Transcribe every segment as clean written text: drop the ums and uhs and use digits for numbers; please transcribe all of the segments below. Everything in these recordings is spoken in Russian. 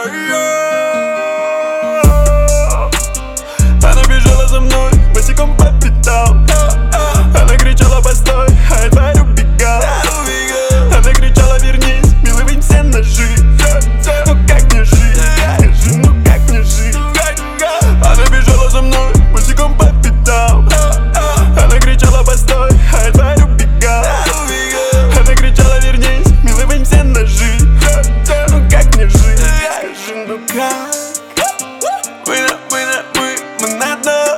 Она бежала за мной, босиком по пятам. Она кричала: постой, а я тварь убегал. Она кричала: вернись, милый, вынь все ножи. Ну как мне жить? Скажи, ну как мне жить? Она бежала за мной, босиком по пятам. Она кричала: постой, а я тварь убегал. Она кричала: вернись, милый, вынь все ножи. Ну как мне жить? Скажи, ну как? Мы надо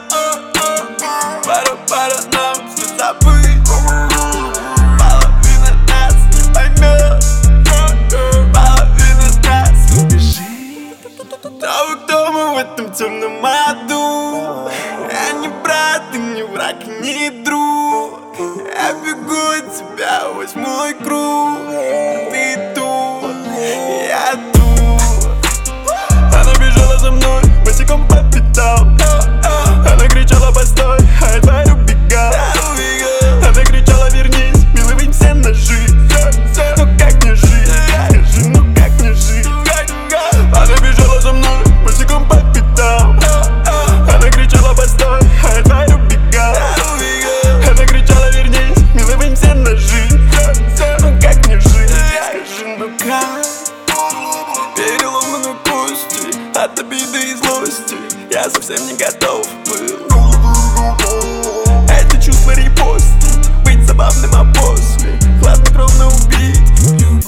пара нам все забыть. Половина нас не поймет, половина нас убежит. Кто мы в этом темном аду? Я не брат, и не враг, и не друг. Я бегу от тебя, восьмой круг. Ты тут, я тут. Она бежала за мной, босиком по пятам. Она кричала: постой, а я тварь убегал. Она кричала: вернись, милый, вынь все ножи. Ну как мне жить? Скажи, ну как мне жить? Она бежала за мной, босиком по пятам. Она кричала: постой, а я тварь убегал. Она кричала: вернись, милый, вынь все ножи. Ну как мне жить? Скажи, ну как? Переломаны кости от обиды и злости. Я совсем не готов был это чувство репостить, быть забавным, а после хладнокровно убить. Любовь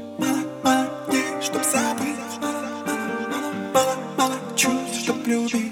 мало, мало дней, чтоб забыть. Мало чувств, чтоб любить.